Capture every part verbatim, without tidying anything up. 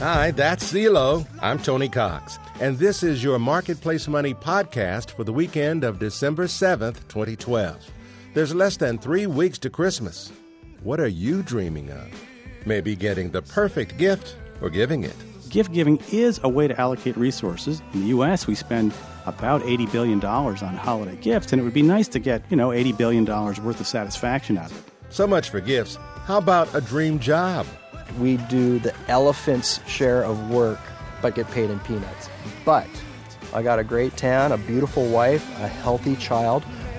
Hi, that's CeeLo. I'm Tony Cox, and this is your Marketplace Money podcast for the weekend of December seventh, twenty twelve. There's less than three weeks to Christmas. What are you dreaming of? Maybe getting the perfect gift or giving it. Gift giving is a way to allocate resources. In the U S, we spend about eighty billion dollars on holiday gifts, and it would be nice to get, you know, eighty billion dollars worth of satisfaction out of it. So much for gifts. How about a dream job? We do the elephant's share of work, but get paid in peanuts. But I got a great tan, a beautiful wife, a healthy child.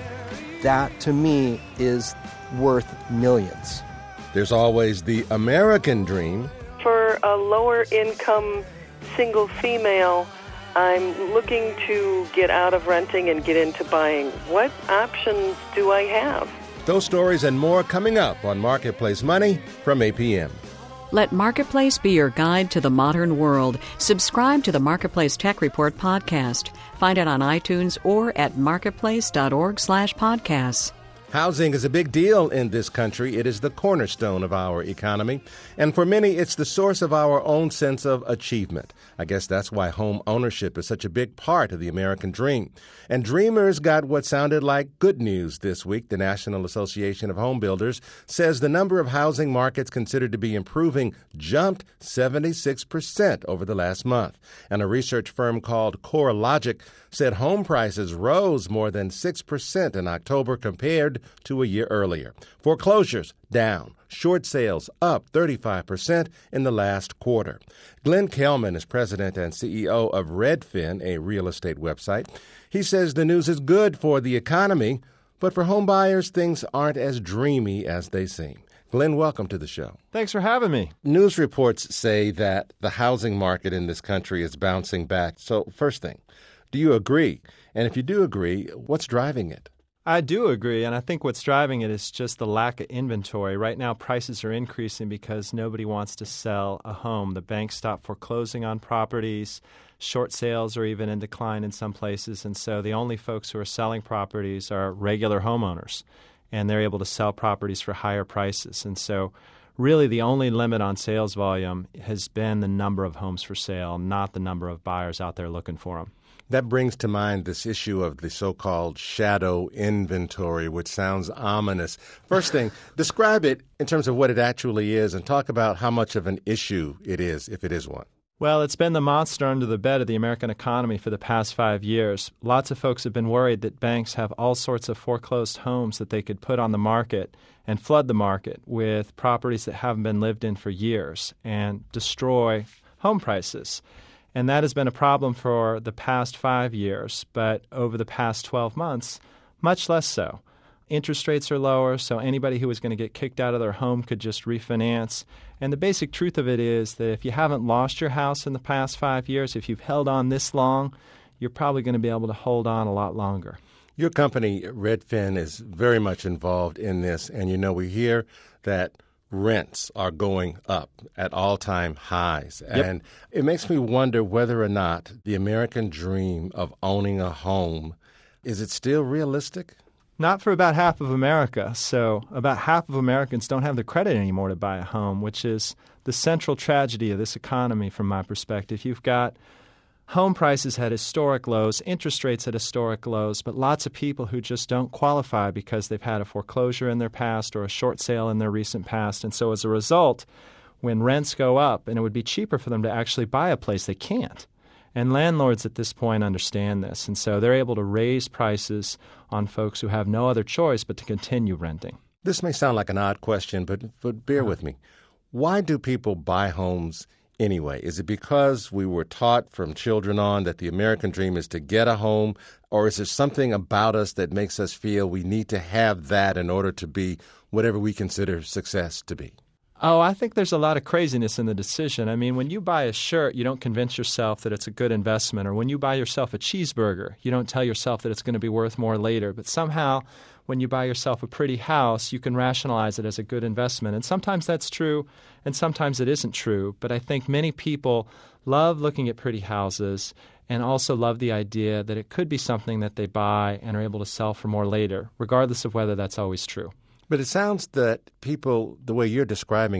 That, to me, is worth millions. There's always the American dream. For a lower-income single female, I'm looking to get out of renting and get into buying. What options do I have? Those stories and more coming up on Marketplace Money from eight p.m. Let Marketplace be your guide to the modern world. Subscribe to the Marketplace Tech Report podcast. Find it on iTunes or at marketplace.org slash podcasts. Housing is a big deal in this country. It is the cornerstone of our economy. And for many, it's the source of our own sense of achievement. I guess that's why home ownership is such a big part of the American dream. And dreamers got what sounded like good news this week. The National Association of Home Builders says the number of housing markets considered to be improving jumped seventy-six percent over the last month. And a research firm called CoreLogic said home prices rose more than six percent in October compared to a year earlier. Foreclosures down. Short sales up thirty-five percent in the last quarter. Glenn Kelman is president and C E O of Redfin, a real estate website. He says the news is good for the economy, but for home buyers, things aren't as dreamy as they seem. Glenn, welcome to the show. Thanks for having me. News reports say that the housing market in this country is bouncing back. So first thing, do you agree? And if you do agree, what's driving it? I do agree, and I think what's driving it is just the lack of inventory. Right now, prices are increasing because nobody wants to sell a home. The banks stopped foreclosing on properties. Short sales are even in decline in some places, and so the only folks who are selling properties are regular homeowners, and they're able to sell properties for higher prices. And so really the only limit on sales volume has been the number of homes for sale, not the number of buyers out there looking for them. That brings to mind this issue of the so-called shadow inventory, which sounds ominous. First thing, describe it in terms of what it actually is and talk about how much of an issue it is, if it is one. Well, it's been the monster under the bed of the American economy for the past five years. Lots of folks have been worried that banks have all sorts of foreclosed homes that they could put on the market and flood the market with properties that haven't been lived in for years and destroy home prices. And that has been a problem for the past five years, but over the past twelve months, much less so. Interest rates are lower, so anybody who was going to get kicked out of their home could just refinance. And the basic truth of it is that if you haven't lost your house in the past five years, if you've held on this long, you're probably going to be able to hold on a lot longer. Your company, Redfin, is very much involved in this, and you know we hear that rents are going up at all-time highs. Yep. And it makes me wonder whether or not the American dream of owning a home, is it still realistic? Not for about half of America. So about half of Americans don't have the credit anymore to buy a home, which is the central tragedy of this economy from my perspective. You've got home prices at historic lows, interest rates at historic lows, but lots of people who just don't qualify because they've had a foreclosure in their past or a short sale in their recent past. And so as a result, when rents go up and it would be cheaper for them to actually buy a place, they can't. And landlords at this point understand this, and so they're able to raise prices on folks who have no other choice but to continue renting. This may sound like an odd question, but, but bear with me. Why do people buy homes anyway? Is it because we were taught from children on that the American dream is to get a home, or is there something about us that makes us feel we need to have that in order to be whatever we consider success to be? Oh, I think there's a lot of craziness in the decision. I mean, when you buy a shirt, you don't convince yourself that it's a good investment. Or when you buy yourself a cheeseburger, you don't tell yourself that it's going to be worth more later. But somehow, when you buy yourself a pretty house, you can rationalize it as a good investment. And sometimes that's true, and sometimes it isn't true. But I think many people love looking at pretty houses and also love the idea that it could be something that they buy and are able to sell for more later, regardless of whether that's always true. But it sounds that people, the way you're describing it,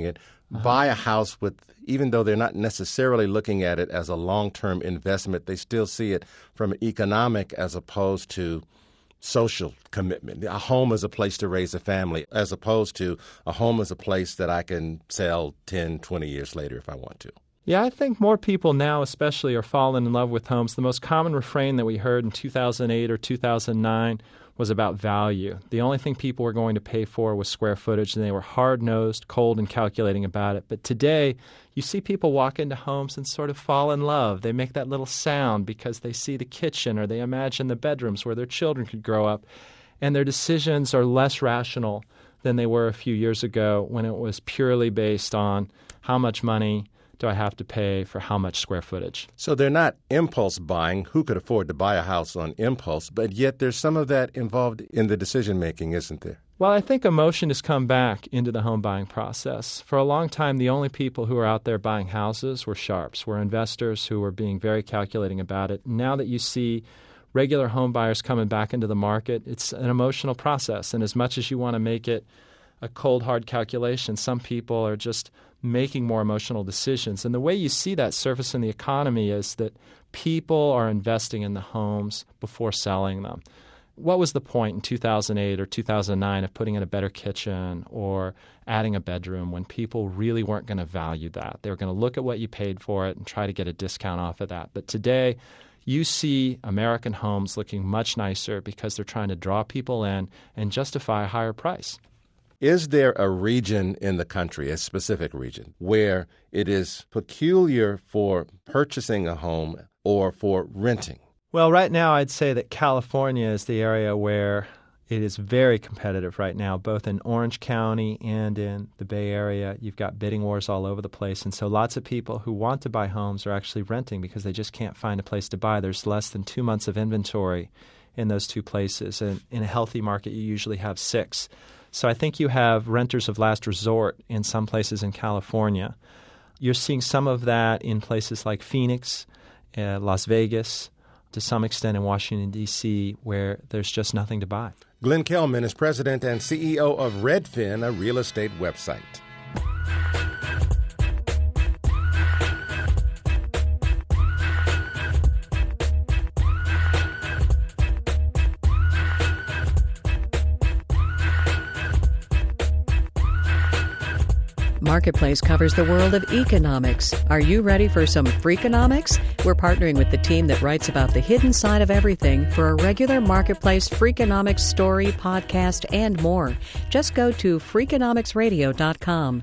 uh-huh. buy a house with, even though they're not necessarily looking at it as a long-term investment, they still see it from economic as opposed to social commitment. A home is a place to raise a family, as opposed to a home is a place that I can sell ten, twenty years later if I want to. Yeah, I think more people now especially are falling in love with homes. The most common refrain that we heard in two thousand eight or two thousand nine was about value. The only thing people were going to pay for was square footage, and they were hard-nosed, cold, and calculating about it. But today, you see people walk into homes and sort of fall in love. They make that little sound because they see the kitchen or they imagine the bedrooms where their children could grow up, and their decisions are less rational than they were a few years ago when it was purely based on how much money do I have to pay for how much square footage. So they're not impulse buying. Who could afford to buy a house on impulse? But yet there's some of that involved in the decision-making, isn't there? Well, I think emotion has come back into the home buying process. For a long time, the only people who were out there buying houses were sharps, were investors who were being very calculating about it. Now that you see regular home buyers coming back into the market, it's an emotional process. And as much as you want to make it a cold, hard calculation, some people are just making more emotional decisions. And the way you see that surface in the economy is that people are investing in the homes before selling them. What was the point in two thousand eight or two thousand nine of putting in a better kitchen or adding a bedroom when people really weren't going to value that? They were going to look at what you paid for it and try to get a discount off of that. But today, you see American homes looking much nicer because they're trying to draw people in and justify a higher price. Is there a region in the country, a specific region, where it is peculiar for purchasing a home or for renting? Well, right now I'd say that California is the area where it is very competitive right now, both in Orange County and in the Bay Area. You've got bidding wars all over the place, and so lots of people who want to buy homes are actually renting because they just can't find a place to buy. There's less than two months of inventory in those two places, and in a healthy market you usually have six. So I think you have renters of last resort in some places in California. You're seeing some of that in places like Phoenix, uh, Las Vegas, to some extent in Washington, D C, where there's just nothing to buy. Glenn Kelman is president and C E O of Redfin, a real estate website. Marketplace covers the world of economics. Are you ready for some Freakonomics? We're partnering with the team that writes about the hidden side of everything for a regular Marketplace Freakonomics story, podcast, and more. Just go to freakonomics radio dot com.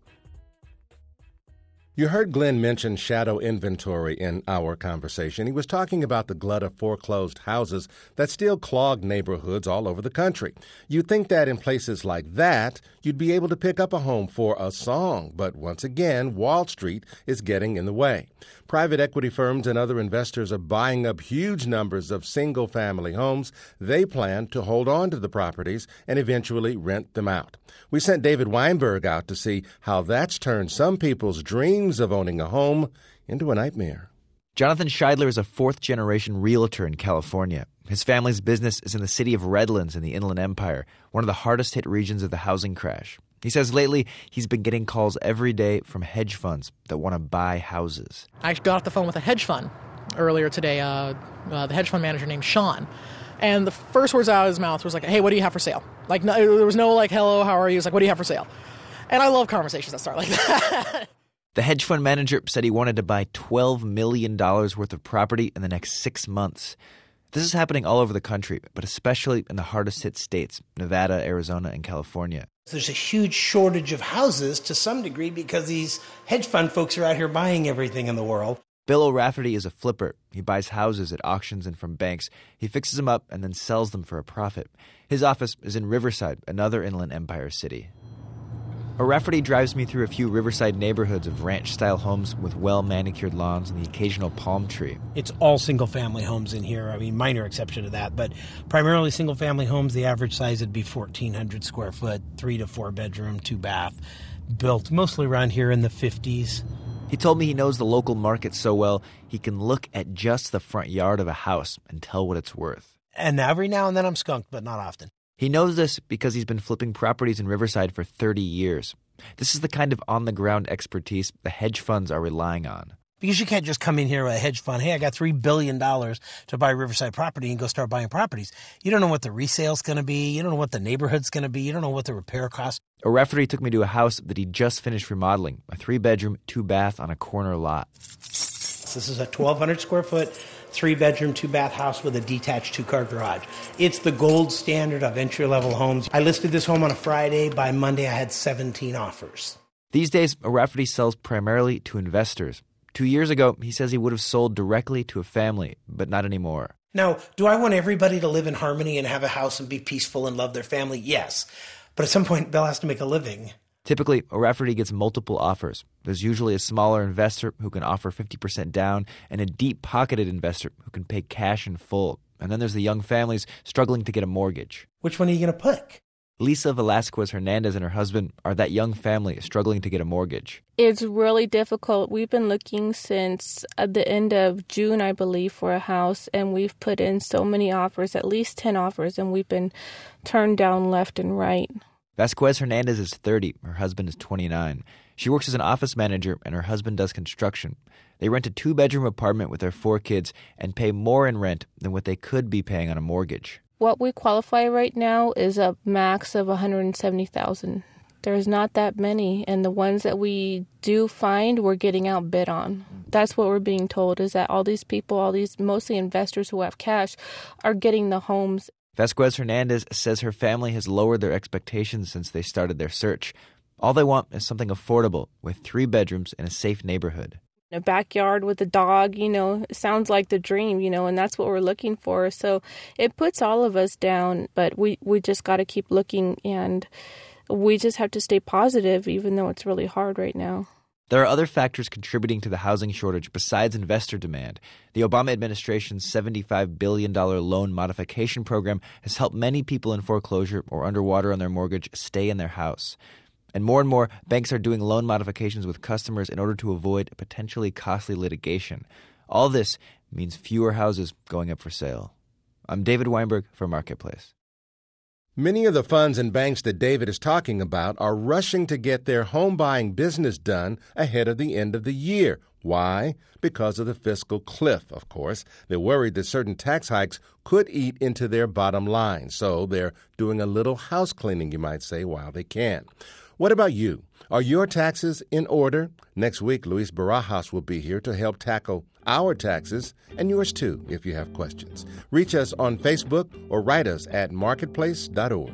You heard Glenn mention shadow inventory in our conversation. He was talking about the glut of foreclosed houses that still clog neighborhoods all over the country. You'd think that in places like that, you'd be able to pick up a home for a song. But once again, Wall Street is getting in the way. Private equity firms and other investors are buying up huge numbers of single-family homes. They plan to hold on to the properties and eventually rent them out. We sent David Weinberg out to see how that's turned some people's dreams of owning a home into a nightmare. Jonathan Scheidler is a fourth-generation realtor in California. His family's business is in the city of Redlands in the Inland Empire, one of the hardest-hit regions of the housing crash. He says lately he's been getting calls every day from hedge funds that want to buy houses. I got off the phone with a hedge fund earlier today, uh, uh, the hedge fund manager named Sean. And the first words out of his mouth was like, hey, what do you have for sale? Like, no, there was no like, hello, how are you? It was like, what do you have for sale? And I love conversations that start like that. The hedge fund manager said he wanted to buy twelve million dollars worth of property in the next six months. This is happening all over the country, but especially in the hardest-hit states, Nevada, Arizona, and California. There's a huge shortage of houses to some degree because these hedge fund folks are out here buying everything in the world. Bill O'Rafferty is a flipper. He buys houses at auctions and from banks. He fixes them up and then sells them for a profit. His office is in Riverside, another Inland Empire city. O'Rafferty drives me through a few Riverside neighborhoods of ranch-style homes with well-manicured lawns and the occasional palm tree. It's all single-family homes in here. I mean, minor exception to that, but primarily single-family homes. The average size would be fourteen hundred square foot, three to four bedroom, two bath, built mostly around here in the fifties. He told me he knows the local market so well, he can look at just the front yard of a house and tell what it's worth. And every now and then I'm skunked, but not often. He knows this because he's been flipping properties in Riverside for thirty years. This is the kind of on-the-ground expertise the hedge funds are relying on. Because you can't just come in here with a hedge fund, hey, I got three billion dollars to buy Riverside property and go start buying properties. You don't know what the resale's going to be. You don't know what the neighborhood's going to be. You don't know what the repair costs. O'Rafferty took me to a house that he just finished remodeling, a three-bedroom, two-bath on a corner lot. This is a twelve hundred square foot, three-bedroom, two-bath house with a detached two-car garage. It's the gold standard of entry-level homes. I listed this home on a Friday. By Monday, I had seventeen offers. These days, O'Rafferty sells primarily to investors. Two years ago, he says he would have sold directly to a family, but not anymore. Now, do I want everybody to live in harmony and have a house and be peaceful and love their family? Yes. But at some point, Bill has to make a living. Typically, O'Rafferty gets multiple offers. There's usually a smaller investor who can offer fifty percent down and a deep-pocketed investor who can pay cash in full. And then there's the young families struggling to get a mortgage. Which one are you going to pick? Lisa Velasquez Hernandez and her husband are that young family struggling to get a mortgage. It's really difficult. We've been looking since at the end of June, I believe, for a house, and we've put in so many offers, at least ten offers, and we've been turned down left and right. Vasquez Hernandez is thirty. Her husband is twenty-nine. She works as an office manager, and her husband does construction. They rent a two-bedroom apartment with their four kids and pay more in rent than what they could be paying on a mortgage. What we qualify right now is a max of one hundred seventy thousand dollars. There's not that many, and the ones that we do find, we're getting outbid on. That's what we're being told, is that all these people, all these mostly investors who have cash, are getting the homes. Vasquez Hernandez says her family has lowered their expectations since they started their search. All they want is something affordable with three bedrooms in a safe neighborhood. A backyard with a dog, you know, sounds like the dream, you know, and that's what we're looking for. So it puts all of us down, but we, we just got to keep looking, and we just have to stay positive, even though it's really hard right now. There are other factors contributing to the housing shortage besides investor demand. The Obama administration's seventy-five billion dollars loan modification program has helped many people in foreclosure or underwater on their mortgage stay in their house. And more and more, banks are doing loan modifications with customers in order to avoid potentially costly litigation. All this means fewer houses going up for sale. I'm David Weinberg for Marketplace. Many of the funds and banks that David is talking about are rushing to get their home buying business done ahead of the end of the year. Why? Because of the fiscal cliff, of course. They're worried that certain tax hikes could eat into their bottom line, so they're doing a little house cleaning, you might say, while they can. What about you? Are your taxes in order? Next week, Luis Barajas will be here to help tackle our taxes and yours too, if you have questions. Reach us on Facebook or write us at marketplace dot org.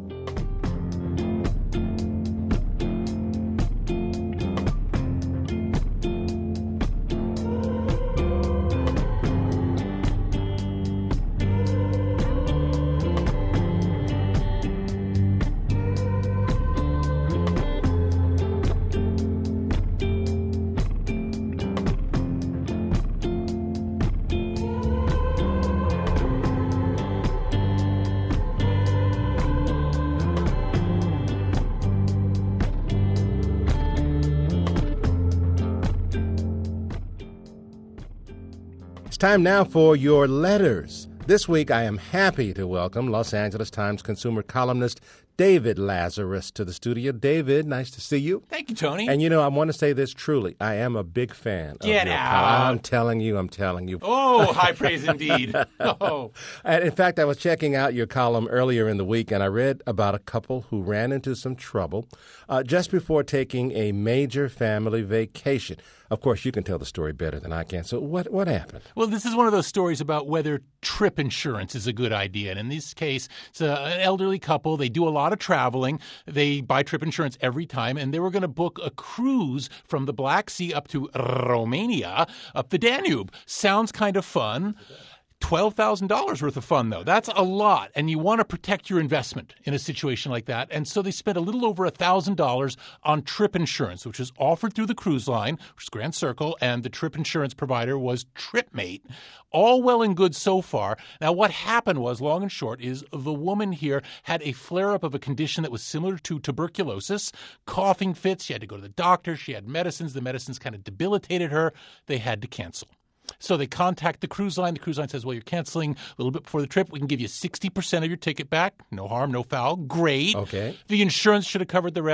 It's time now for your letters. This week, I am happy to welcome Los Angeles Times consumer columnist David Lazarus to the studio. David, nice to see you. Thank you, Tony. And, you know, I want to say this truly. I am a big fan of Get your out. column. I'm telling you, I'm telling you. Oh, high praise indeed. Oh. And in fact, I was checking out your column earlier in the week, and I read about a couple who ran into some trouble uh, just before taking a major family vacation. Of course, you can tell the story better than I can. So what what happened? Well, this is one of those stories about whether trip insurance is a good idea. And in this case, it's a, an elderly couple. They do a lot of traveling. They buy trip insurance every time, and they were going to book a cruise from the Black Sea up to Romania, up the Danube. Sounds kind of fun. twelve thousand dollars worth of fun, though. That's a lot, and you want to protect your investment in a situation like that. And so they spent a little over one thousand dollars on trip insurance, which was offered through the cruise line, which is Grand Circle, and the trip insurance provider was TripMate. All well and good so far. Now, what happened was, long and short, is the woman here had a flare-up of a condition that was similar to tuberculosis, coughing fits. She had to go to the doctor. She had medicines. The medicines kind of debilitated her. They had to cancel. So they contact the cruise line. The cruise line says, well, you're canceling a little bit before the trip. We can give you sixty percent of your ticket back. No harm, no foul. Great. Okay. The insurance should have covered the rest.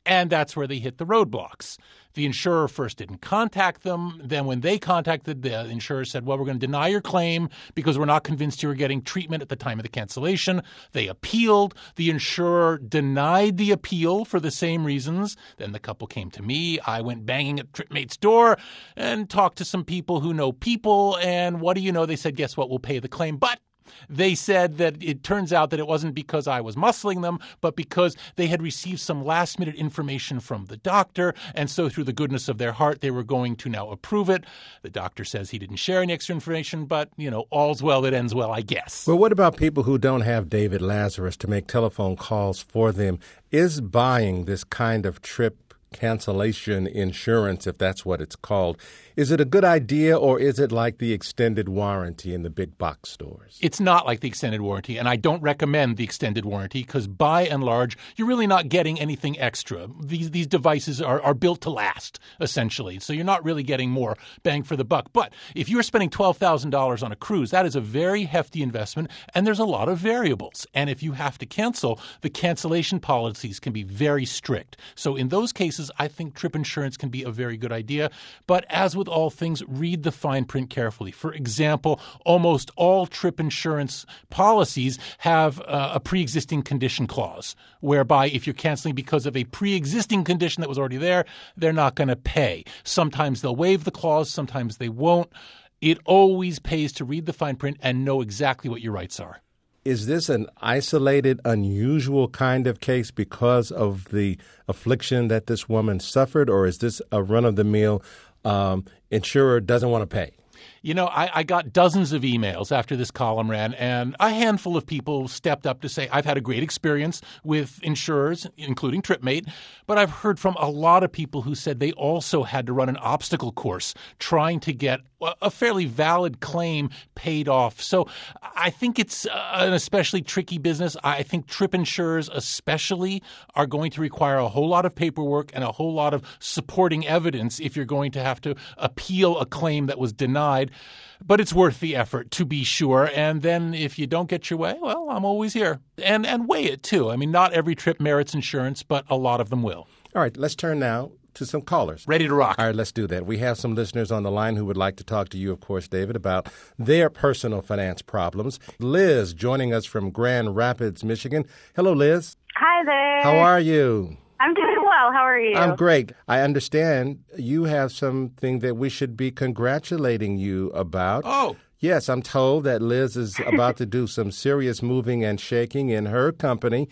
And that's where they hit the roadblocks. The insurer first didn't contact them. Then when they contacted, the insurer said, well, we're going to deny your claim because we're not convinced you were getting treatment at the time of the cancellation. They appealed. The insurer denied the appeal for the same reasons. Then the couple came to me. I went banging at TripMate's door and talked to some people who know people. And what do you know? They said, guess what? We'll pay the claim. But they said that it turns out that it wasn't because I was muscling them, but because they had received some last-minute information from the doctor, and so through the goodness of their heart, they were going to now approve it. The doctor says he didn't share any extra information, but, you know, all's well that ends well, I guess. Well, what about people who don't have David Lazarus to make telephone calls for them? Is buying this kind of trip cancellation insurance, if that's what it's called, is it a good idea, or is it like the extended warranty in the big box stores? It's not like the extended warranty, and I don't recommend the extended warranty because by and large, you're really not getting anything extra. These these devices are, are built to last, essentially, so you're not really getting more bang for the buck. But if you're spending twelve thousand dollars on a cruise, that is a very hefty investment, and there's a lot of variables. And if you have to cancel, the cancellation policies can be very strict. So in those cases, I think trip insurance can be a very good idea. But as with all things, read the fine print carefully. For example, almost all trip insurance policies have uh, a pre-existing condition clause, whereby if you're canceling because of a pre-existing condition that was already there, they're not going to pay. Sometimes they'll waive the clause, sometimes they won't. It always pays to read the fine print and know exactly what your rights are. Is this an isolated, unusual kind of case because of the affliction that this woman suffered, or is this a run-of-the-mill um, insurer doesn't want to pay? You know, I, I got dozens of emails after this column ran, and a handful of people stepped up to say, I've had a great experience with insurers, including TripMate, but I've heard from a lot of people who said they also had to run an obstacle course trying to get a fairly valid claim paid off. So I think it's an especially tricky business. I think trip insurers especially are going to require a whole lot of paperwork and a whole lot of supporting evidence if you're going to have to appeal a claim that was denied. But it's worth the effort, to be sure. And then if you don't get your way, well, I'm always here. And and weigh it, too. I mean, not every trip merits insurance, but a lot of them will. All right, let's turn now to some callers. Ready to rock. All right, let's do that. We have some listeners on the line who would like to talk to you, of course, David, about their personal finance problems. Liz joining us from Grand Rapids, Michigan. Hello, Liz. Hi there. How are you? I'm doing well. How are you? I'm great. I understand you have something that we should be congratulating you about. Oh. Yes, I'm told that Liz is about to do some serious moving and shaking in her company.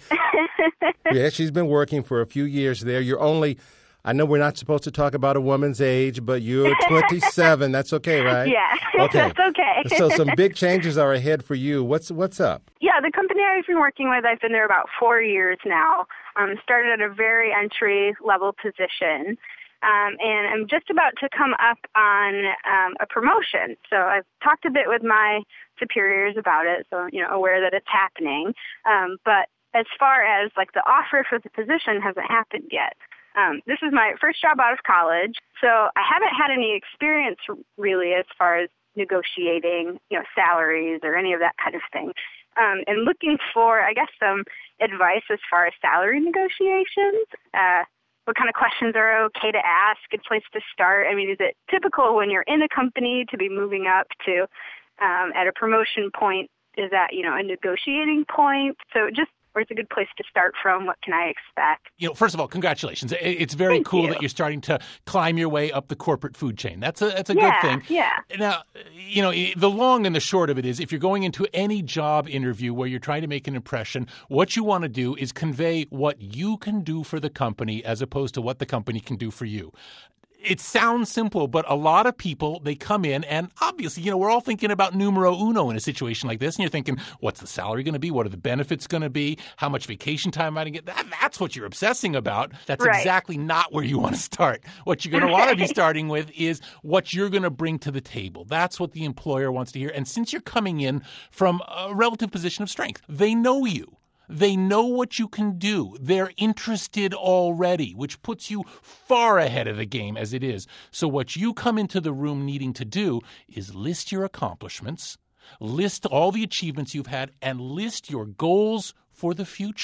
Yeah, she's been working for a few years there. You're only... I know we're not supposed to talk about a woman's age, but you're twenty-seven. That's okay, right? Yeah, okay. That's okay. So some big changes are ahead for you. What's what's up? Yeah, the company I've been working with, I've been there about four years now. Um, started at a very entry-level position, um, and I'm just about to come up on um, a promotion. So I've talked a bit with my superiors about it, so, you know, aware that it's happening. Um, but as far as, like, the offer for the position hasn't happened yet. Um, this is my first job out of college, so I haven't had any experience really as far as negotiating, you know, salaries or any of that kind of thing. Um, and looking for, I guess, some advice as far as salary negotiations. Uh, what kind of questions are okay to ask? Good place to start. I mean, is it typical when you're in a company to be moving up to um, at a promotion point? Is that, you know, a negotiating point? So just where's a good place to start from? What can I expect? You know, first of all, congratulations. It's very Thank cool you. that you're starting to climb your way up the corporate food chain. That's a that's a yeah, good thing. Yeah. Now, you know, the long and the short of it is if you're going into any job interview where you're trying to make an impression, what you want to do is convey what you can do for the company as opposed to what the company can do for you. It sounds simple, but a lot of people, they come in and obviously, you know, we're all thinking about numero uno in a situation like this. And you're thinking, what's the salary going to be? What are the benefits going to be? How much vacation time am I going to get? That, that's what you're obsessing about. That's right. exactly not where you want to start. What you're going to want to be starting with is what you're going to bring to the table. That's what the employer wants to hear. And since you're coming in from a relative position of strength, they know you. They know what you can do. They're interested already, which puts you far ahead of the game as it is. So what you come into the room needing to do is list your accomplishments, list all the achievements you've had, and list your goals for the future.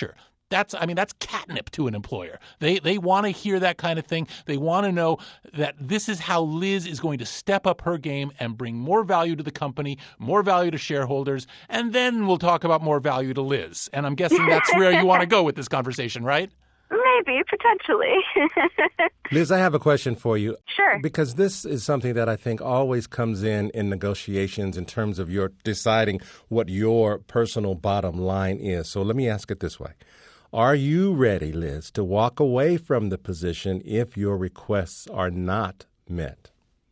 That's, I mean, that's catnip to an employer. They they want to hear that kind of thing. They want to know that this is how Liz is going to step up her game and bring more value to the company, more value to shareholders, and then we'll talk about more value to Liz. And I'm guessing that's where you want to go with this conversation, right? Maybe, potentially. Liz, I have a question for you. Sure. Because this is something that I think always comes in in negotiations in terms of your deciding what your personal bottom line is. So let me ask it this way. Are you ready, Liz, to walk away from the position if your requests are not met?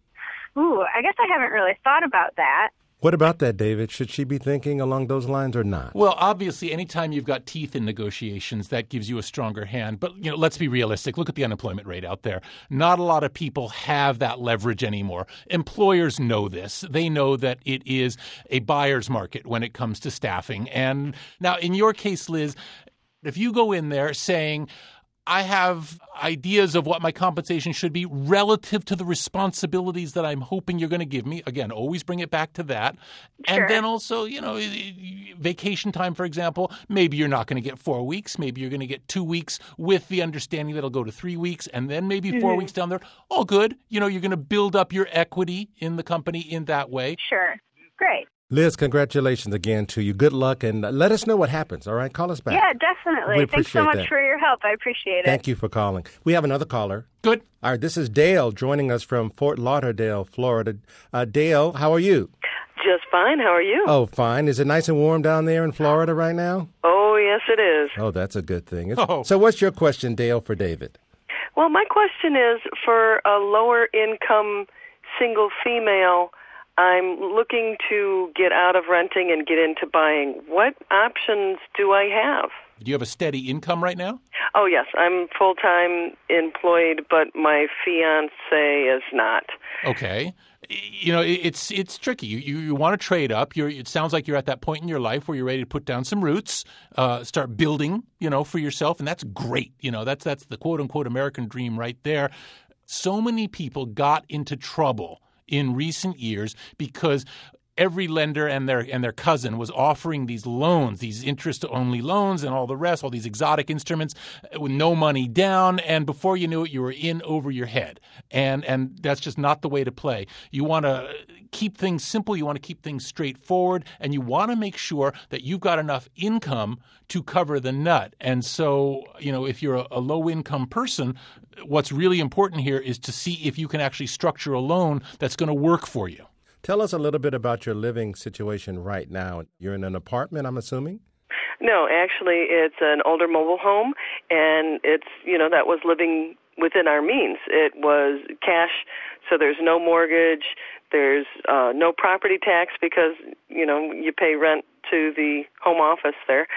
Ooh, I guess I haven't really thought about that. What about that, David? Should she be thinking along those lines or not? Well, obviously, anytime you've got teeth in negotiations, that gives you a stronger hand. But, you know, let's be realistic. Look at the unemployment rate out there. Not a lot of people have that leverage anymore. Employers know this. They know that it is a buyer's market when it comes to staffing. And now, in your case, Liz, if you go in there saying, I have ideas of what my compensation should be relative to the responsibilities that I'm hoping you're going to give me. Again, always bring it back to that. Sure. And then also, you know, vacation time, for example, maybe you're not going to get four weeks. Maybe you're going to get two weeks with the understanding that it'll go to three weeks and then maybe four Mm-hmm. weeks down there. All good. You know, you're going to build up your equity in the company in that way. Sure. Great. Liz, congratulations again to you. Good luck, and let us know what happens, all right? Call us back. Yeah, definitely. We Thanks so appreciate much that. for your help. I appreciate it. Thank you for calling. We have another caller. Good. All right, this is Dale joining us from Fort Lauderdale, Florida. Uh, Dale, how are you? Just fine. How are you? Oh, fine. Is it nice and warm down there in Florida right now? Oh, yes, it is. Oh, that's a good thing. It's- Oh. So what's your question, Dale, for David? Well, my question is for a lower income single female, I'm looking to get out of renting and get into buying. What options do I have? Do you have a steady income right now? Oh, yes. I'm full-time employed, but my fiancé is not. Okay. You know, it's it's tricky. You you, you want to trade up. You're, it sounds like you're at that point in your life where you're ready to put down some roots, uh, start building, you know, for yourself, and that's great. You know, that's that's the quote-unquote American dream right there. So many people got into trouble in recent years because every lender and their and their cousin was offering these loans, these interest-only loans and all the rest, all these exotic instruments with no money down. And before you knew it, you were in over your head. And and that's just not the way to play. You want to keep things simple. You want to keep things straightforward. And you want to make sure that you've got enough income to cover the nut. And so, you know, if you're a, a low-income person, what's really important here is to see if you can actually structure a loan that's going to work for you. Tell us a little bit about your living situation right now. You're in an apartment, I'm assuming? No, actually, it's an older mobile home, and it's, you know, that was living within our means. It was cash, so there's no mortgage, there's uh, no property tax because, you know, you pay rent to the home office there.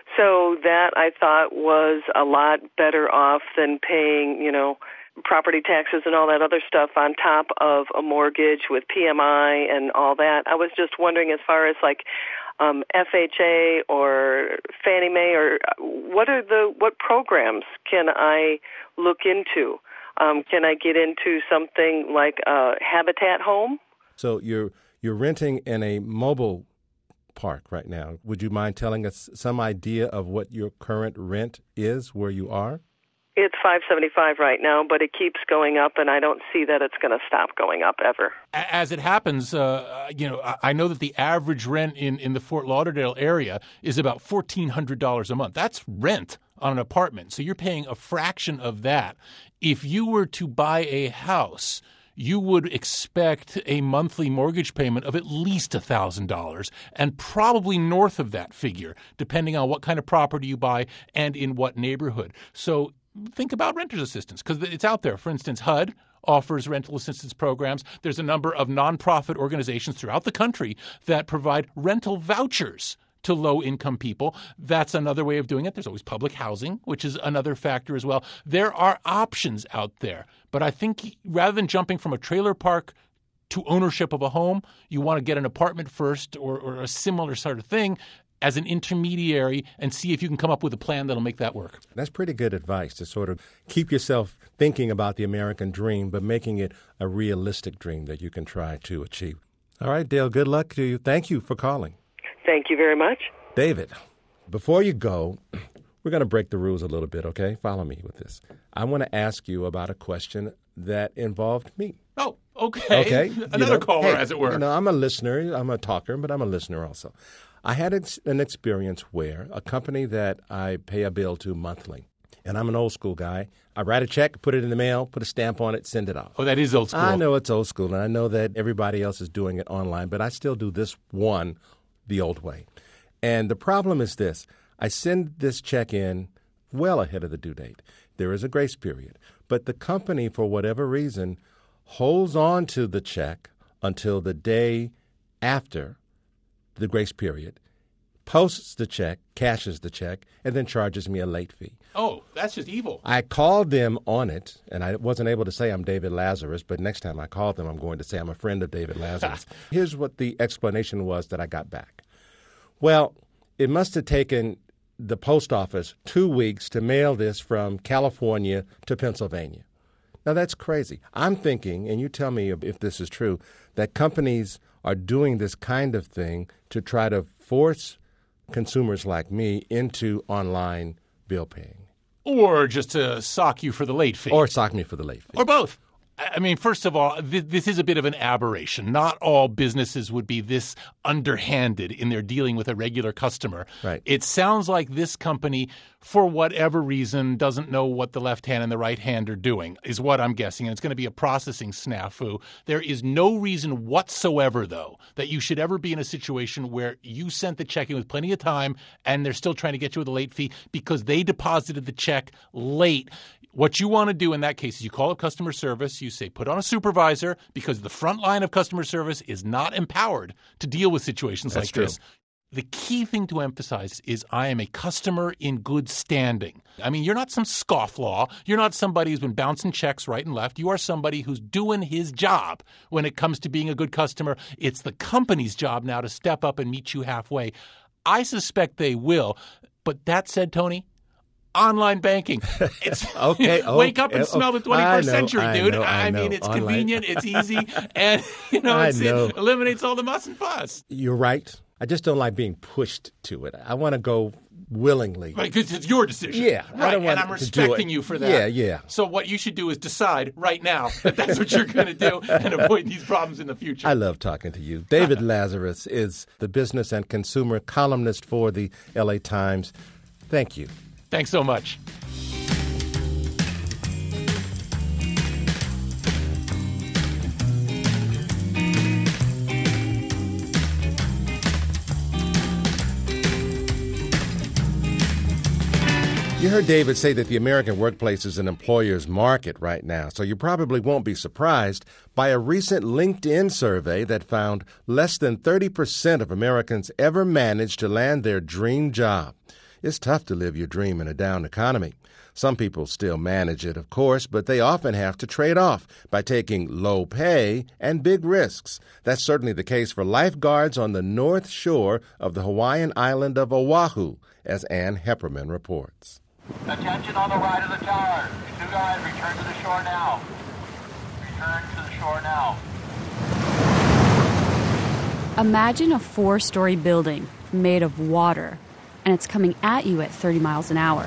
So that, I thought, was a lot better off than paying, you know, property taxes and all that other stuff on top of a mortgage with P M I and all that. I was just wondering, as far as like um, F H A or Fannie Mae, or what are the what programs can I look into? Um, can I get into something like a Habitat home? So you're you're renting in a mobile park right now. Would you mind telling us some idea of what your current rent is where you are? It's five seventy-five right now, but it keeps going up, and I don't see that it's going to stop going up ever. As it happens, uh, you know, I know that the average rent in, in the Fort Lauderdale area is about fourteen hundred dollars a month. That's rent on an apartment. So you're paying a fraction of that. If you were to buy a house, you would expect a monthly mortgage payment of at least one thousand dollars and probably north of that figure, depending on what kind of property you buy and in what neighborhood. So think about renter's assistance because it's out there. For instance, H U D offers rental assistance programs. There's a number of nonprofit organizations throughout the country that provide rental vouchers to low-income people. That's another way of doing it. There's always public housing, which is another factor as well. There are options out there. But I think rather than jumping from a trailer park to ownership of a home, you want to get an apartment first or, or a similar sort of thing as an intermediary and see if you can come up with a plan that'll make that work. That's pretty good advice to sort of keep yourself thinking about the American dream, but making it a realistic dream that you can try to achieve. All right, Dale, good luck to you. Thank you for calling. Thank you very much. David, before you go, We're going to break the rules a little bit, okay? Follow me with this. I want to ask you about a question that involved me. Oh, okay. Okay. Another you know, caller, hey, as it were. You know, I'm a listener. I'm a talker, but I'm a listener also. I had an experience where a company that I pay a bill to monthly, and I'm an old school guy. I write a check, put it in the mail, put a stamp on it, send it off. Oh, that is old school. I know it's old school, and I know that everybody else is doing it online, but I still do this one the old way. And the problem is this. I send this check in well ahead of the due date. There is a grace period. But the company, for whatever reason, holds on to the check until the day after the grace period, posts the check, cashes the check, and then charges me a late fee. Oh, that's just evil. I called them on it, and I wasn't able to say I'm David Lazarus, but next time I call them, I'm going to say I'm a friend of David Lazarus. Here's what the explanation was that I got back. Well, it must have taken the post office two weeks to mail this from California to Pennsylvania. Now, that's crazy. I'm thinking, and you tell me if this is true, that companies are doing this kind of thing to try to force consumers like me into online bill paying. Or just to sock you for the late fee. Or sock me for the late fee. Or both. I mean, first of all, th- this is a bit of an aberration. Not all businesses would be this underhanded in their dealing with a regular customer. Right. It sounds like this company, for whatever reason, doesn't know what the left hand and the right hand are doing, is what I'm guessing. And it's going to be a processing snafu. There is no reason whatsoever, though, that you should ever be in a situation where you sent the check in with plenty of time and they're still trying to get you with a late fee because they deposited the check late. What you want to do in that case is you call up customer service. You say, put on a supervisor, because the front line of customer service is not empowered to deal with situations That's like true. this. The key thing to emphasize is I am a customer in good standing. I mean, you're not some scofflaw. You're not somebody who's been bouncing checks right and left. You are somebody who's doing his job when it comes to being a good customer. It's the company's job now to step up and meet you halfway. I suspect they will. But that said, Tony, online banking. It's okay. Wake up and okay, smell the I twenty-first know, century, I dude. know, I I know. mean, it's Online. convenient, it's easy, and you know, I it's, know. it eliminates all the muss and fuss. You're right. I just don't like being pushed to it. I want to go willingly. Right, because it's your decision. Yeah, I right. don't want and I'm to do respecting it. you for that. Yeah, yeah. So what you should do is decide right now that that's what you're going to do and avoid these problems in the future. I love talking to you. David Lazarus is the business and consumer columnist for the L A Times. Thank you. Thanks so much. You heard David say that the American workplace is an employer's market right now, so you probably won't be surprised by a recent LinkedIn survey that found less than thirty percent of Americans ever managed to land their dream job. It's tough to live your dream in a down economy. Some people still manage it, of course, but they often have to trade off by taking low pay and big risks. That's certainly the case for lifeguards on the north shore of the Hawaiian island of Oahu, as Ann Hepperman reports. Attention on the right of the tower. You two guys, return to the shore now. Return to the shore now. Imagine a four-story building made of water, and it's coming at you at thirty miles an hour.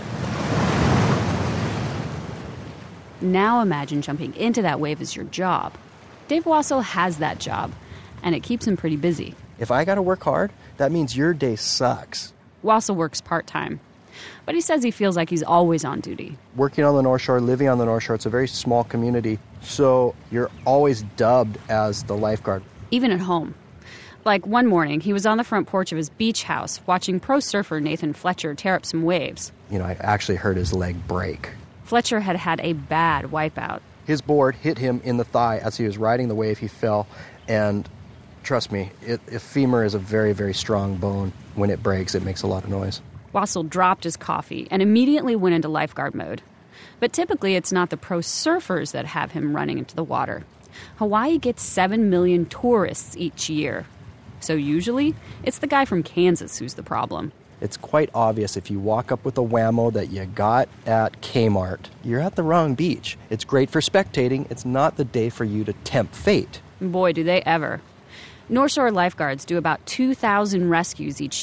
Now imagine jumping into that wave as your job. Dave Wassel has that job, and it keeps him pretty busy. If I got to work hard, that means your day sucks. Wassel works part-time, but he says he feels like he's always on duty. Working on the North Shore, living on the North Shore, it's a very small community, so you're always dubbed as the lifeguard. Even at home. Like one morning, he was on the front porch of his beach house watching pro surfer Nathan Fletcher tear up some waves. You know, I actually heard his leg break. Fletcher had had a bad wipeout. His board hit him in the thigh as he was riding the wave. He fell, and trust me, it, a femur is a very, very strong bone. When it breaks, it makes a lot of noise. Wassel dropped his coffee and immediately went into lifeguard mode. But typically, it's not the pro surfers that have him running into the water. Hawaii gets seven million tourists each year. So usually, it's the guy from Kansas who's the problem. It's quite obvious if you walk up with a Whammo that you got at Kmart, you're at the wrong beach. It's great for spectating. It's not the day for you to tempt fate. Boy, do they ever. North Shore lifeguards do about two thousand rescues each year,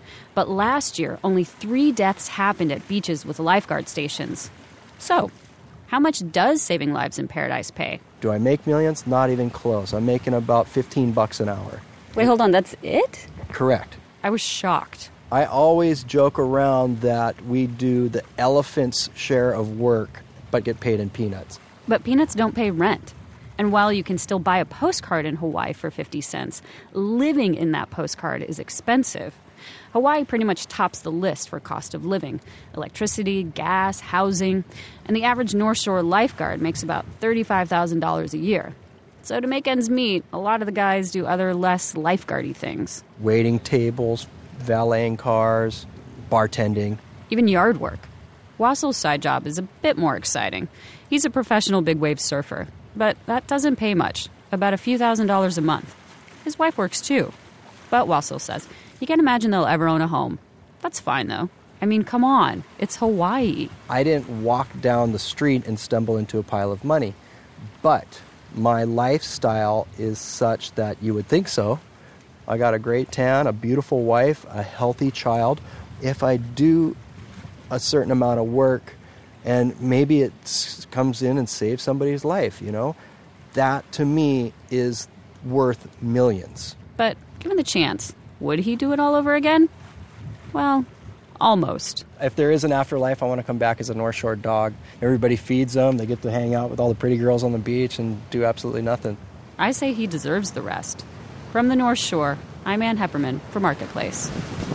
But last year, only three deaths happened at beaches with lifeguard stations. So, how much does saving lives in paradise pay? Do I make millions? Not even close. I'm making about fifteen bucks an hour. Wait, hold on, that's it? Correct. I was shocked. I always joke around that we do the elephant's share of work, but get paid in peanuts. But peanuts don't pay rent. And while you can still buy a postcard in Hawaii for fifty cents, living in that postcard is expensive. Hawaii pretty much tops the list for cost of living. Electricity, gas, housing, and the average North Shore lifeguard makes about thirty-five thousand dollars a year. So to make ends meet, a lot of the guys do other less lifeguardy things. Waiting tables, valeting cars, bartending. Even yard work. Wassel's side job is a bit more exciting. He's a professional big wave surfer, but that doesn't pay much, about a few thousand dollars a month. His wife works too. But Wassel says he can't imagine they'll ever own a home. That's fine, though. I mean, come on. It's Hawaii. I didn't walk down the street and stumble into a pile of money. But my lifestyle is such that you would think so. I got a great tan, a beautiful wife, a healthy child. If I do a certain amount of work and maybe it comes in and saves somebody's life, you know, that to me is worth millions. But given the chance, would he do it all over again? Well, almost. If there is an afterlife, I want to come back as a North Shore dog. Everybody feeds them. They get to hang out with all the pretty girls on the beach and do absolutely nothing. I say he deserves the rest. From the North Shore, I'm Ann Hepperman for Marketplace.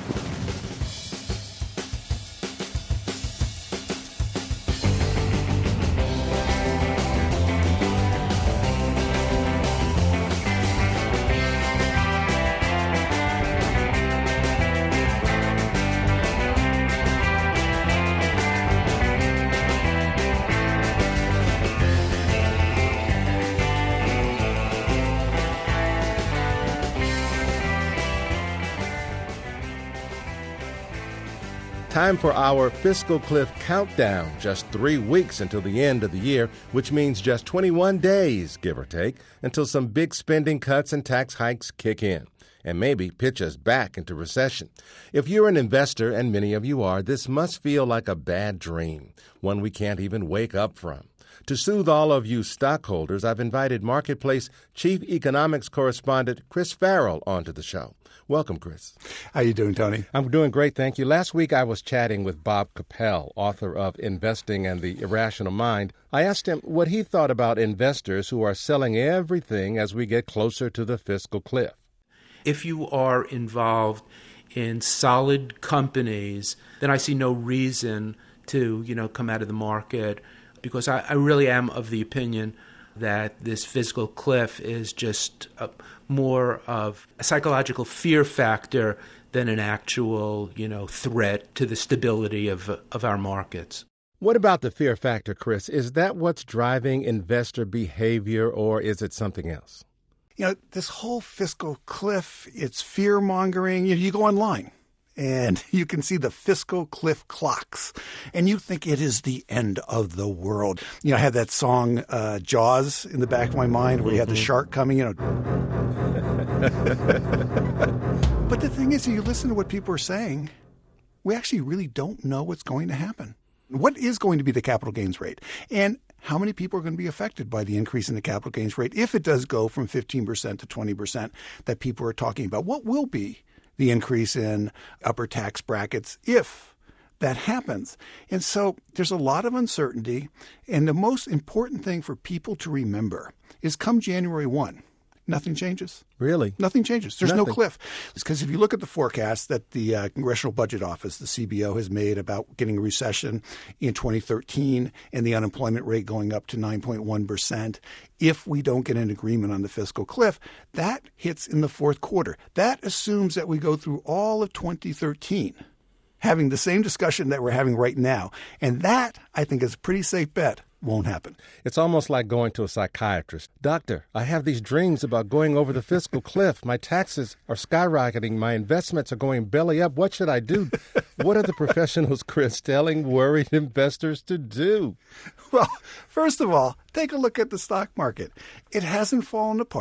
Time for our Fiscal Cliff Countdown. Just three weeks until the end of the year, which means just twenty-one days, give or take, until some big spending cuts and tax hikes kick in and maybe pitch us back into recession. If you're an investor, and many of you are, this must feel like a bad dream, one we can't even wake up from. To soothe all of you stockholders, I've invited Marketplace Chief Economics Correspondent Chris Farrell onto the show. Welcome, Chris. How you doing, Tony? I'm doing great, thank you. Last week I was chatting with Bob Capel, author of Investing and the Irrational Mind. I asked him what he thought about investors who are selling everything as we get closer to the fiscal cliff. If you are involved in solid companies, then I see no reason to, you know, come out of the market, because I, I really am of the opinion that this fiscal cliff is just a, more of a psychological fear factor than an actual, you know, threat to the stability of of our markets. What about the fear factor, Chris? Is that what's driving investor behavior, or is it something else? You know, this whole fiscal cliff, it's fear-mongering. You know, you go online and you can see the fiscal cliff clocks, and you think it is the end of the world. You know, I had that song uh, Jaws in the back of my mind where you had the shark coming, you know. But the thing is, you listen to what people are saying, we actually really don't know what's going to happen. What is going to be the capital gains rate? And how many people are going to be affected by the increase in the capital gains rate if it does go from fifteen percent to twenty percent that people are talking about? What will be the increase in upper tax brackets if that happens? And so there's a lot of uncertainty. And the most important thing for people to remember is come January first, nothing changes. Really? Nothing changes. There's Nothing. no cliff. It's because if you look at the forecast that the uh, Congressional Budget Office, the C B O, has made about getting a recession in twenty thirteen and the unemployment rate going up to nine point one percent, if we don't get an agreement on the fiscal cliff, that hits in the fourth quarter. That assumes that we go through all of twenty thirteen having the same discussion that we're having right now. And that, I think, is a pretty safe bet. Won't happen. It's almost like going to a psychiatrist. Doctor, I have these dreams about going over the fiscal cliff. My taxes are skyrocketing. My investments are going belly up. What should I do? What are the professionals, Chris, telling worried investors to do? Well, first of all, take a look at the stock market. It hasn't fallen apart.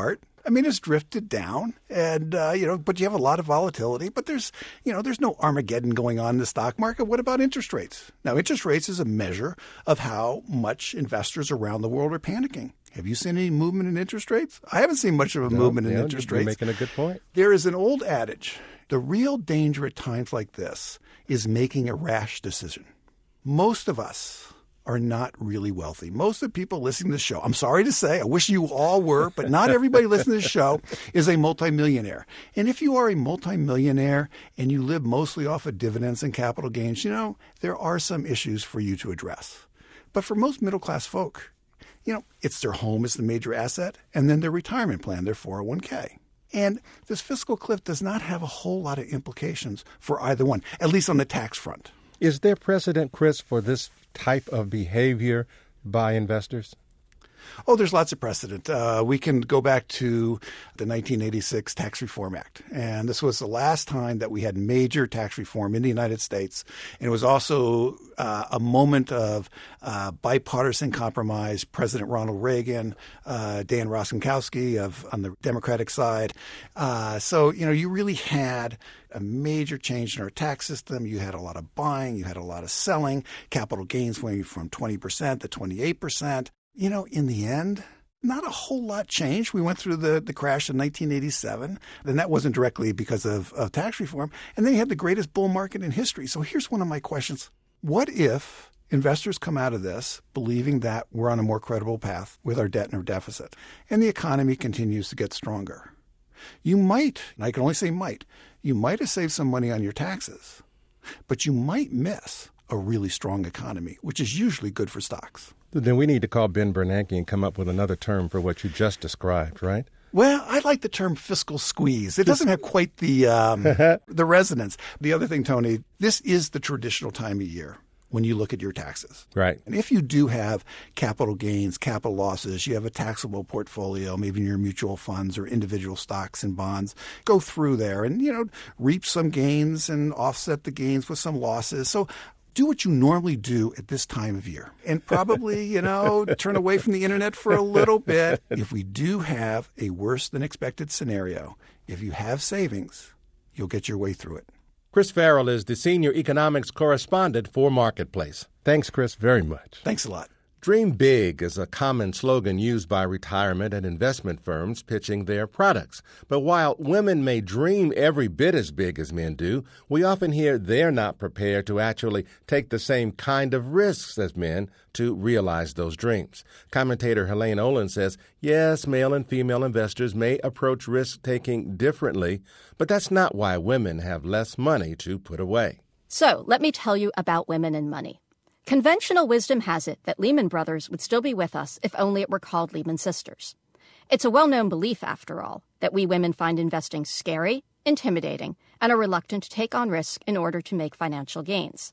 I mean, it's drifted down, and uh, you know, but you have a lot of volatility. But there's, you know, there's no Armageddon going on in the stock market. What about interest rates? Now, interest rates is a measure of how much investors around the world are panicking. Have you seen any movement in interest rates? I haven't seen much of a no, movement in yeah, interest you're rates. Making a good point. There is an old adage: the real danger at times like this is making a rash decision. Most of us are not really wealthy. Most of the people listening to the show, I'm sorry to say, I wish you all were, but not everybody listening to the show is a multimillionaire. And if you are a multimillionaire and you live mostly off of dividends and capital gains, you know, there are some issues for you to address. But for most middle-class folk, you know, it's their home is the major asset, and then their retirement plan, their four oh one k. And this fiscal cliff does not have a whole lot of implications for either one, at least on the tax front. Is there precedent, Chris, for this type of behavior by investors? Oh, there's lots of precedent. Uh, we can go back to the nineteen eighty-six Tax Reform Act. And this was the last time that we had major tax reform in the United States. And it was also uh, a moment of uh, bipartisan compromise. President Ronald Reagan, uh, Dan Rostenkowski of on the Democratic side. Uh, so, you know, you really had a major change in our tax system. You had a lot of buying. You had a lot of selling. Capital gains went from twenty percent to twenty-eight percent. You know, in the end, not a whole lot changed. We went through the, the crash in nineteen eighty-seven, and that wasn't directly because of, of tax reform. And then you had the greatest bull market in history. So here's one of my questions. What if investors come out of this believing that we're on a more credible path with our debt and our deficit, and the economy continues to get stronger? You might, and I can only say might, you might have saved some money on your taxes, but you might miss a really strong economy, which is usually good for stocks. Then we need to call Ben Bernanke and come up with another term for what you just described, right? Well, I like the term fiscal squeeze. It doesn't have quite the um, the resonance. The other thing, Tony, this is the traditional time of year when you look at your taxes. Right. And if you do have capital gains, capital losses, you have a taxable portfolio, maybe in your mutual funds or individual stocks and bonds, go through there and, you know, reap some gains and offset the gains with some losses. So do what you normally do at this time of year and probably, you know, turn away from the internet for a little bit. If we do have a worse than expected scenario, if you have savings, you'll get your way through it. Chris Farrell is the senior economics correspondent for Marketplace. Thanks, Chris, very much. Thanks a lot. Dream big is a common slogan used by retirement and investment firms pitching their products. But while women may dream every bit as big as men do, we often hear they're not prepared to actually take the same kind of risks as men to realize those dreams. Commentator Helene Olin says, yes, male and female investors may approach risk-taking differently, but that's not why women have less money to put away. So let me tell you about women and money. Conventional wisdom has it that Lehman Brothers would still be with us if only it were called Lehman Sisters. It's a well-known belief, after all, that we women find investing scary, intimidating, and are reluctant to take on risk in order to make financial gains.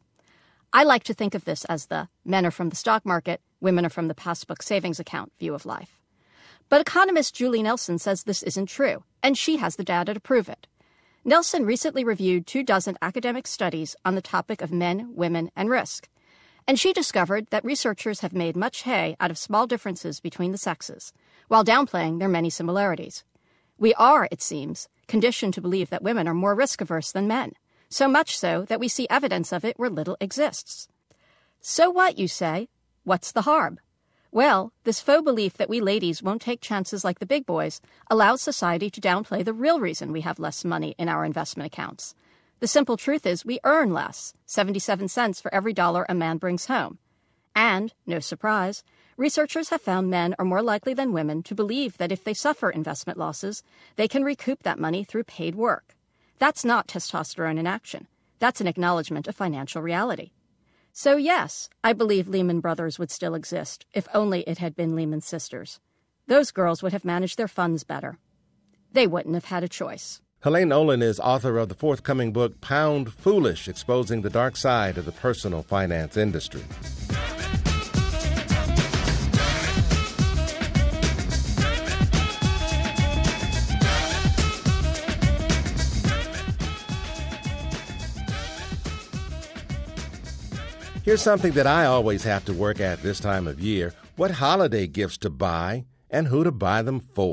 I like to think of this as the men are from the stock market, women are from the passbook savings account view of life. But economist Julie Nelson says this isn't true, and she has the data to prove it. Nelson recently reviewed two dozen academic studies on the topic of men, women, and risk. And she discovered that researchers have made much hay out of small differences between the sexes, while downplaying their many similarities. We are, it seems, conditioned to believe that women are more risk-averse than men, so much so that we see evidence of it where little exists. So what, you say? What's the harm? Well, this faux belief that we ladies won't take chances like the big boys allows society to downplay the real reason we have less money in our investment accounts. The simple truth is we earn less, seventy-seven cents for every dollar a man brings home. And, no surprise, researchers have found men are more likely than women to believe that if they suffer investment losses, they can recoup that money through paid work. That's not testosterone in action. That's an acknowledgement of financial reality. So yes, I believe Lehman Brothers would still exist, if only it had been Lehman Sisters. Those girls would have managed their funds better. They wouldn't have had a choice. Helene Olin is author of the forthcoming book, Pound Foolish, exposing the dark side of the personal finance industry. Here's something that I always have to work at this time of year: what holiday gifts to buy and who to buy them for.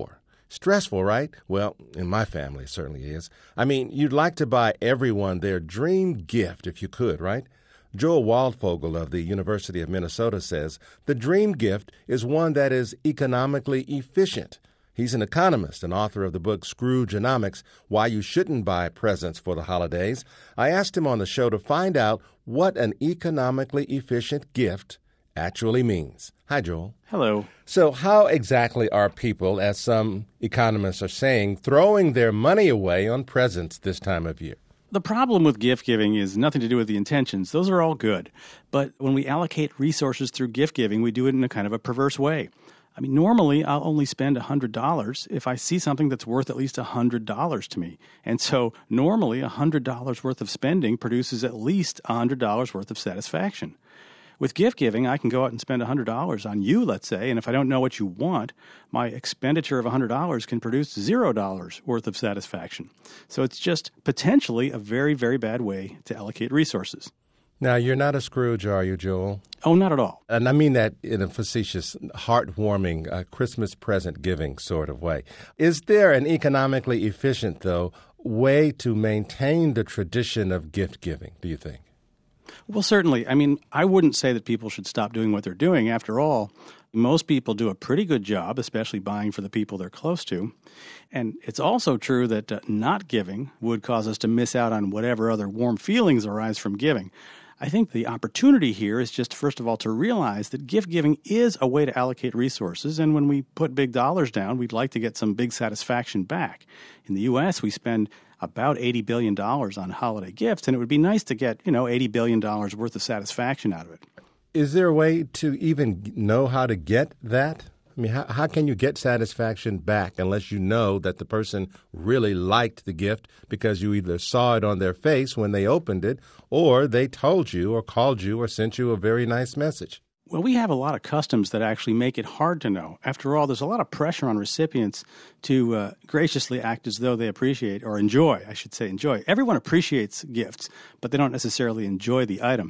Stressful, right? Well, in my family, it certainly is. I mean, you'd like to buy everyone their dream gift if you could, right? Joel Waldfogel of the University of Minnesota says the dream gift is one that is economically efficient. He's an economist and author of the book Scroogeonomics, Why You Shouldn't Buy Presents for the Holidays. I asked him on the show to find out what an economically efficient gift actually means. Hi, Joel. Hello. So how exactly are people, as some economists are saying, throwing their money away on presents this time of year? The problem with gift giving is nothing to do with the intentions. Those are all good. But when we allocate resources through gift giving, we do it in a kind of a perverse way. I mean, normally I'll only spend one hundred dollars if I see something that's worth at least one hundred dollars to me. And so normally one hundred dollars worth of spending produces at least one hundred dollars worth of satisfaction. With gift giving, I can go out and spend one hundred dollars on you, let's say, and if I don't know what you want, my expenditure of one hundred dollars can produce zero dollars worth of satisfaction. So it's just potentially a very, very bad way to allocate resources. Now, you're not a Scrooge, are you, Joel? Oh, not at all. And I mean that in a facetious, heartwarming, uh, Christmas present giving sort of way. Is there an economically efficient, though, way to maintain the tradition of gift giving, do you think? Well, certainly. I mean, I wouldn't say that people should stop doing what they're doing. After all, most people do a pretty good job, especially buying for the people they're close to. And it's also true that uh, not giving would cause us to miss out on whatever other warm feelings arise from giving. I think the opportunity here is just, first of all, to realize that gift giving is a way to allocate resources. And when we put big dollars down, we'd like to get some big satisfaction back. In the U S, we spend about eighty billion dollars on holiday gifts, and it would be nice to get, you know, eighty billion dollars worth of satisfaction out of it. Is there a way to even know how to get that? I mean, how, how can you get satisfaction back unless you know that the person really liked the gift because you either saw it on their face when they opened it or they told you or called you or sent you a very nice message? Well, we have a lot of customs that actually make it hard to know. After all, there's a lot of pressure on recipients to uh, graciously act as though they appreciate or enjoy, I should say enjoy. Everyone appreciates gifts, but they don't necessarily enjoy the item.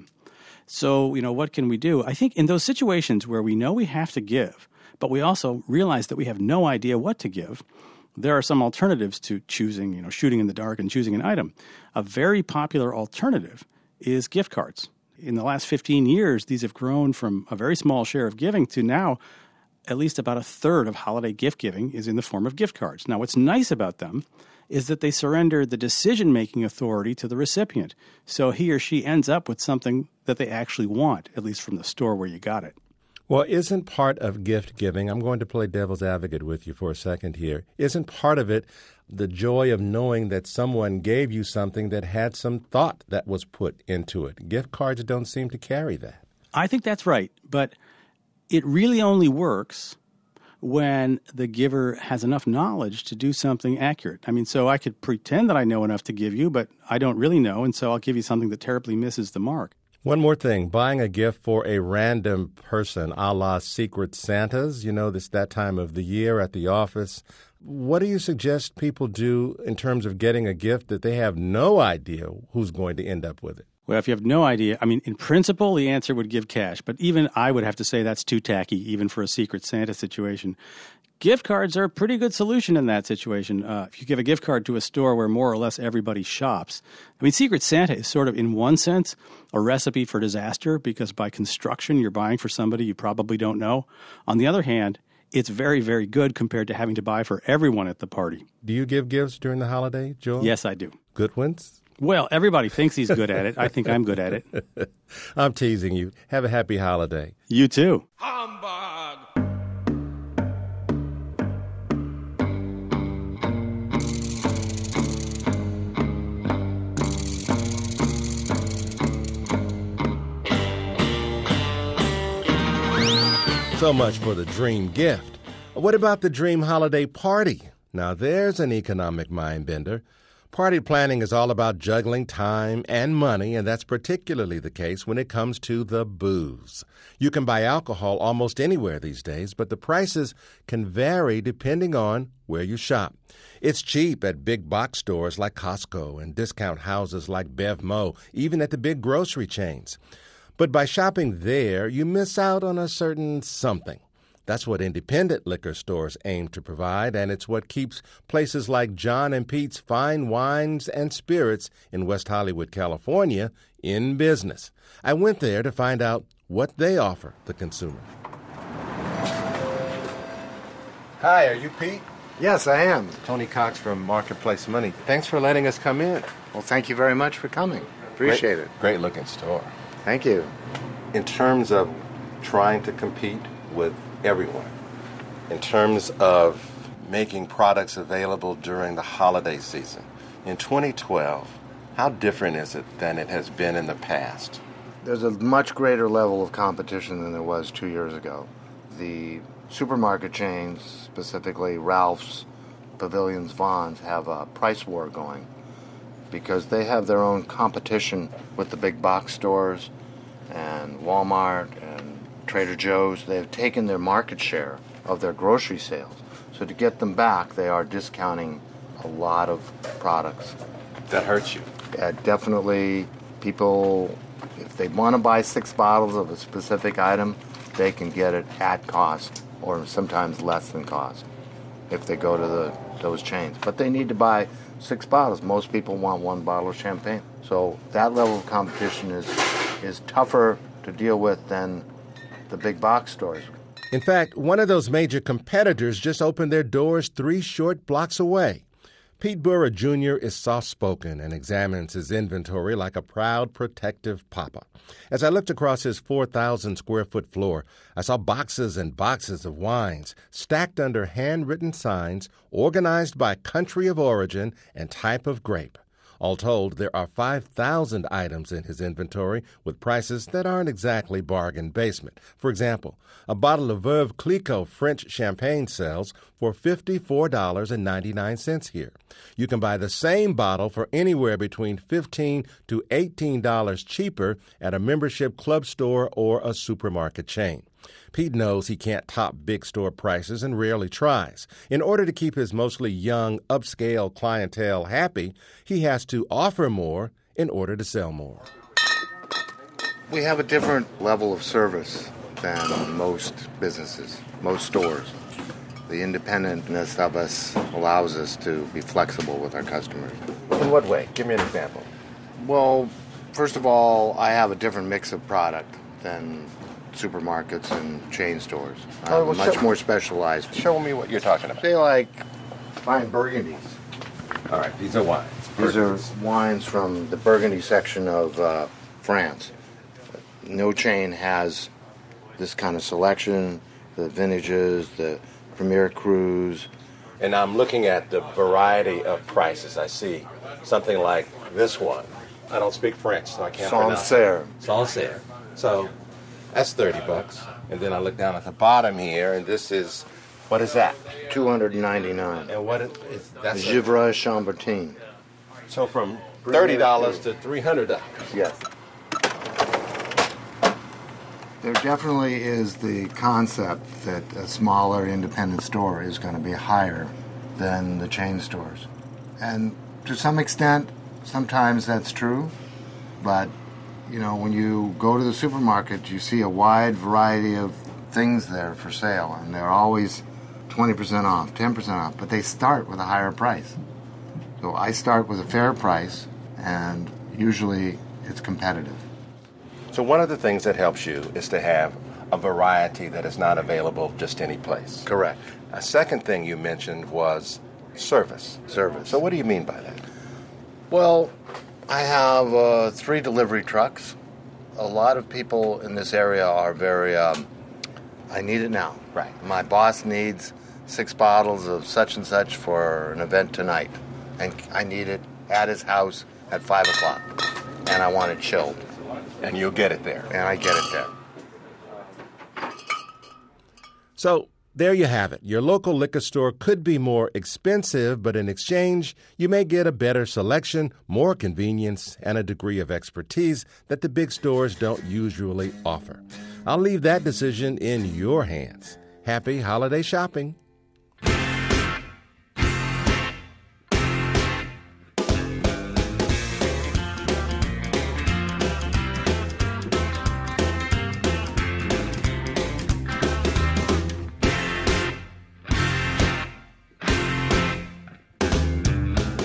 So, you know, what can we do? I think in those situations where we know we have to give, but we also realize that we have no idea what to give, there are some alternatives to choosing, you know, shooting in the dark and choosing an item. A very popular alternative is gift cards. In the last fifteen years, these have grown from a very small share of giving to now at least about a third of holiday gift giving is in the form of gift cards. Now, what's nice about them is that they surrender the decision-making authority to the recipient. So he or she ends up with something that they actually want, at least from the store where you got it. Well, isn't part of gift giving, I'm going to play devil's advocate with you for a second here, isn't part of it the joy of knowing that someone gave you something that had some thought that was put into it? Gift cards don't seem to carry that. I think that's right, but it really only works when the giver has enough knowledge to do something accurate. I mean, so I could pretend that I know enough to give you, but I don't really know, and so I'll give you something that terribly misses the mark. One more thing, buying a gift for a random person, a la Secret Santas, you know, this that time of the year at the office. What do you suggest people do in terms of getting a gift that they have no idea who's going to end up with it? Well, if you have no idea, I mean, in principle, the answer would give cash. But even I would have to say that's too tacky, even for a Secret Santa situation. Gift cards are a pretty good solution in that situation. Uh, if you give a gift card to a store where more or less everybody shops, I mean, Secret Santa is sort of, in one sense, a recipe for disaster because by construction, you're buying for somebody you probably don't know. On the other hand, it's very, very good compared to having to buy for everyone at the party. Do you give gifts during the holiday, Joel? Yes, I do. Good ones? Well, everybody thinks he's good at it. I think I'm good at it. I'm teasing you. Have a happy holiday. You too. Humbug! So much for the dream gift. What about the dream holiday party? Now there's an economic mind bender. Party planning is all about juggling time and money, and that's particularly the case when it comes to the booze. You can buy alcohol almost anywhere these days, but the prices can vary depending on where you shop. It's cheap at big box stores like Costco and discount houses like BevMo, even at the big grocery chains. But by shopping there, you miss out on a certain something. That's what independent liquor stores aim to provide, and it's what keeps places like John and Pete's Fine Wines and Spirits in West Hollywood, California, in business. I went there to find out what they offer the consumer. Hi, are you Pete? Yes, I am. Tony Cox from Marketplace Money. Thanks for letting us come in. Well, thank you very much for coming. Appreciate great, it. Great looking store. Thank you. In terms of trying to compete with everyone, in terms of making products available during the holiday season, in twenty twelve, how different is it than it has been in the past? There's a much greater level of competition than there was two years ago. The supermarket chains, specifically Ralph's, Pavilions, Vons, have a price war going because they have their own competition with the big box stores and Walmart and Trader Joe's. They've taken their market share of their grocery sales. So to get them back, they are discounting a lot of products. That hurts you? Yeah, definitely. People, if they want to buy six bottles of a specific item, they can get it at cost or sometimes less than cost if they go to the those chains. But they need to buy six bottles. Most people want one bottle of champagne. So that level of competition is is tougher to deal with than the big box stores. In fact, one of those major competitors just opened their doors three short blocks away. Pete Burra Junior is soft-spoken and examines his inventory like a proud, protective papa. As I looked across his four thousand square foot floor, I saw boxes and boxes of wines stacked under handwritten signs organized by country of origin and type of grape. All told, there are five thousand items in his inventory with prices that aren't exactly bargain basement. For example, a bottle of Veuve Clicquot French champagne sells for fifty-four dollars and ninety-nine cents here. You can buy the same bottle for anywhere between fifteen to eighteen dollars cheaper at a membership club store or a supermarket chain. Pete knows he can't top big store prices and rarely tries. In order to keep his mostly young, upscale clientele happy, he has to offer more in order to sell more. We have a different level of service than most businesses, most stores. The independentness of us allows us to be flexible with our customers. In what way? Give me an example. Well, first of all, I have a different mix of product than supermarkets and chain stores. I'm Oh, well, much show- more specialized. Show me what you're talking about. Say like fine Burgundies. All right, these are wines. These are wines from the Burgundy section of uh, France. No chain has this kind of selection, the vintages, the Premier Crus. And I'm looking at the variety of prices. I see something like this one. I don't speak French, so I can't pronounce it. Sancerre. Sancerre. So that's thirty bucks. And then I look down at the bottom here, and this is, what is that? two hundred ninety-nine. And what is, is that's a- Givre Chambertin. So from thirty dollars to three hundred dollars. Yes. There definitely is the concept that a smaller independent store is going to be higher than the chain stores. And to some extent, sometimes that's true. But, you know, when you go to the supermarket, you see a wide variety of things there for sale. And they're always twenty percent off, ten percent off. But they start with a higher price. So I start with a fair price, and usually it's competitive. So one of the things that helps you is to have a variety that is not available just any place. Correct. A second thing you mentioned was service. Service. So what do you mean by that? Well, I have uh, three delivery trucks. A lot of people in this area are very, um, I need it now. Right. My boss needs six bottles of such and such for an event tonight. And I need it at his house at five o'clock. And I want it chilled. And you'll get it there. And I get it there. So there you have it. Your local liquor store could be more expensive, but in exchange, you may get a better selection, more convenience, and a degree of expertise that the big stores don't usually offer. I'll leave that decision in your hands. Happy holiday shopping.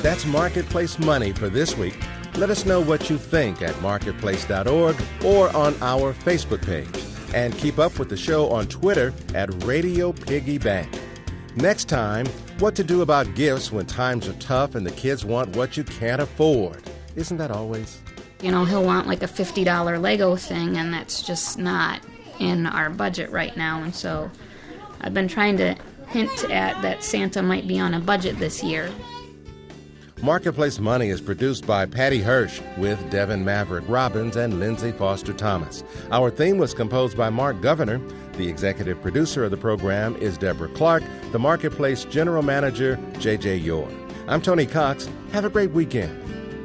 That's Marketplace Money for this week. Let us know what you think at marketplace dot org or on our Facebook page. And keep up with the show on Twitter at Radio Piggy Bank. Next time, what to do about gifts when times are tough and the kids want what you can't afford. Isn't that always? You know, he'll want like a fifty dollars Lego thing, and that's just not in our budget right now. And so I've been trying to hint at that Santa might be on a budget this year. Marketplace Money is produced by Patty Hirsch with Devin Maverick Robbins and Lindsay Foster Thomas. Our theme was composed by Mark Governor. The executive producer of the program is Deborah Clark. The Marketplace General Manager, J J Yor. I'm Tony Cox. Have a great weekend.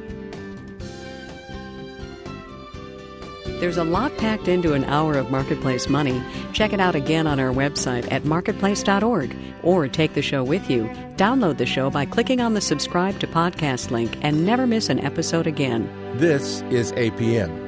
There's a lot packed into an hour of Marketplace Money. Check it out again on our website at marketplace dot org or take the show with you. Download the show by clicking on the subscribe to podcast link and never miss an episode again. This is A P M.